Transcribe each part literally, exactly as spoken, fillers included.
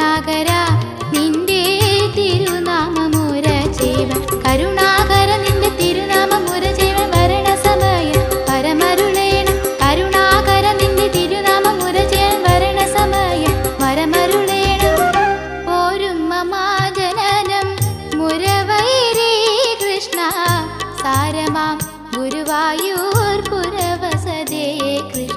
കരുണാകര നിന്റെ തിരുനാമമുര ജീവൻ കരുണാകര നിന്റെ തിരുനാമമുര ജീവൻ വരണ സമയം വരമരുളേണം കരുണാകര നിന്റെ തിരുനാമമുര ജീവൻ വരണ സമയം വരമരുളേണം പോരും മമാജനനം മുരവൈരി കൃഷ്ണ സാരമാം ഗുരുവായൂർ പുരവസതേ കൃഷ്ണ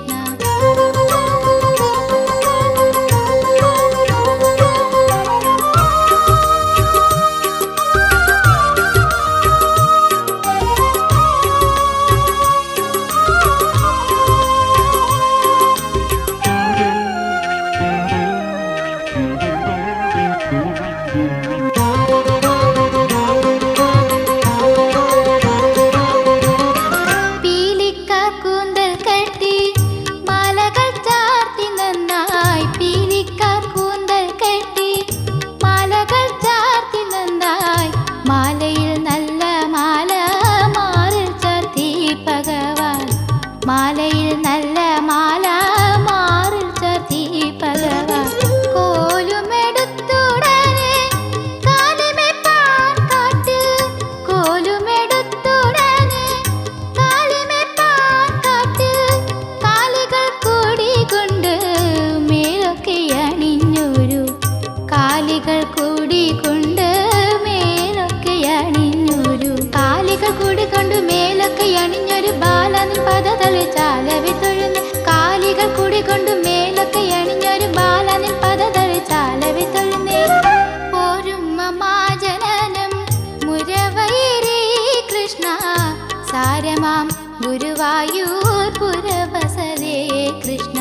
മാലയിൽ നല്ല മാല മാറിൽ ചാർത്തി ഭഗവാൻ കോലുമെടുത്തുടനെ കാലിമേപ്പാൻ കാട്ടിൽ കോലുമെടുത്തുടനെ കാലിമേപ്പാൻ കാട്ടിൽ കാലികൾ കൂടിക്കൊണ്ട് മേലൊക്കെ അണിഞ്ഞൊരു കാലികൾ കൂടിക്കൊണ്ട് മേലൊക്കെ അണിഞ്ഞൊരു കാലികൾ കൂടിക്കൊണ്ട് മേലൊക്കെ അണിഞ്ഞൊരു ബാലനിൽ പദതളി ചാലവി തൊഴുന്ന് കാലികൾ കൂടിക്കൊണ്ട് മേലൊക്കെ അണിഞ്ഞൊരു ബാലനിൽ പദതളി ചാലവി തൊഴുന്നേ പോരും മമാജനനം മുരവൈരി കൃഷ്ണ സാരമാം ഗുരുവായൂർ പുരവസതേ കൃഷ്ണ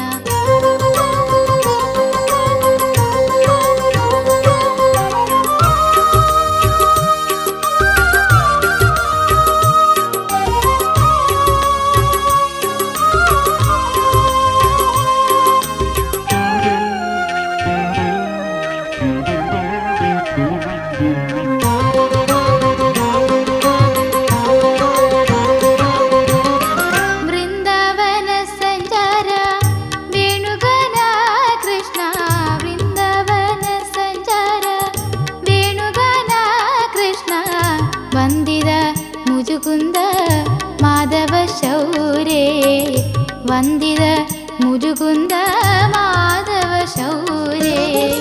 വന്ദിത മുജുകുന്ദ മാധവ ശൗരേ വന്ദിത മുജുകുന്ദ മാധവ ശൗരേ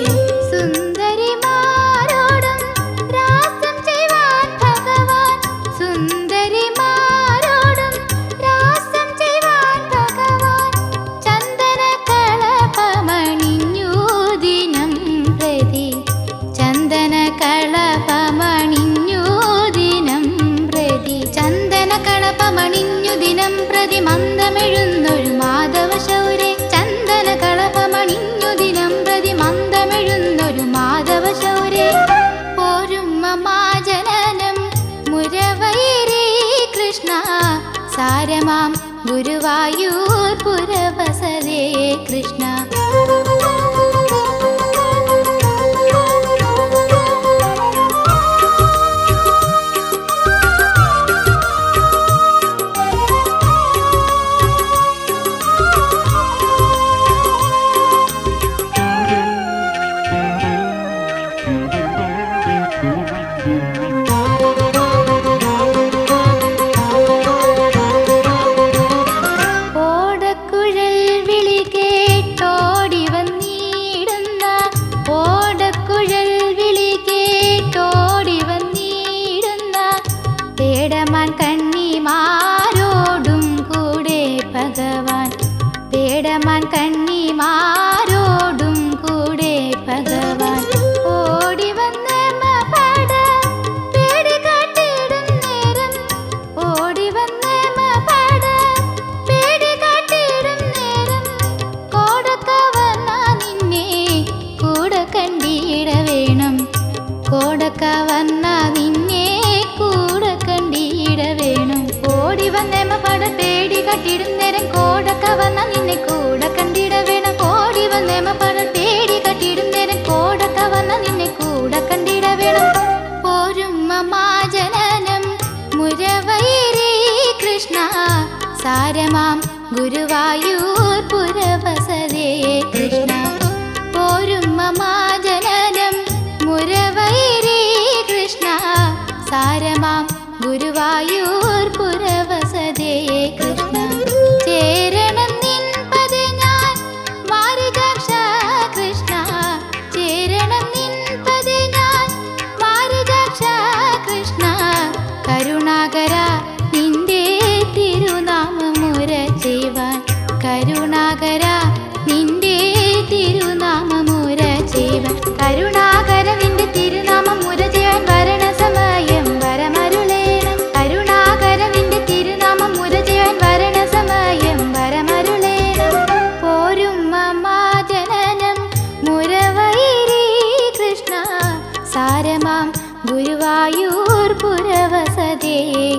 സുന്ദരിമാരോടും രാസം ചെയ്യുവാൻ ഭഗവാൻ സുന്ദരിമാരോടും രാസം ചെയ്യുവാൻ ഭഗവാൻ ചന്ദന കളപമണിഞ്ഞു ദിനം പ്രതി ചന്ദന കളപമണിഞ്ഞു ചന്ദന കളപമണിഞ്ഞു ദിനം പ്രതി മന്ദമെഴുന്നൊരു മാധവ ശൗരേ ചന്ദന കളപമണിഞ്ഞു ദിനം പ്രതി മന്ദമെഴുന്നൊരു മാധവ ശൗരേ പോരും മമാജനനം മുരവൈരി കൃഷ്ണ സാരമാം ഗുരുവായൂർ പുരവസതേ കൃഷ്ണ ഓടക്കുഴൽ വിളി കേട്ടോടി വന്നിടുന്ന ഓടക്കുഴൽ വിളി കേട്ടോടി വന്നിടുന്ന പേടമാൻ കണ്ണിമാരോടും കൂടെ ഭഗവാൻ പേടമാൻ കണ്ണിമാരോടും കൂടെ ഭഗവാൻ ഓടി വന്ന മപട പേടി കാട്ടിടും നേരം ഓടി വന്ന മപട പേടി കാട്ടിടും നേരം കോടക്ക വന്ന നിന്നെ കൂടെ കണ്ടിട വേണം കോടക്ക വന്ന നിന്നെ കൂടെ കണ്ടിട വേണം ഓടി വന്ന മപട പേടി കാട്ടിടും നേരം കോടക്ക വന്ന നിന്നെ കൂടെ കണ്ടിട വേണം ഓടി വന്ന മപട പേടി കാട്ടിടും നേരം കോടക്ക വന്ന നിന്നെ കൂടെ കണ്ടിട വേണം പോരും മമാജനനം മുരവൈരി കൃഷ്ണ സാരമാം ഗുരുവായൂർ പുരവസതേ കൃഷ്ണ പോരും മമാജനനം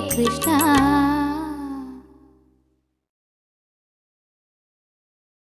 കൃഷ്ണ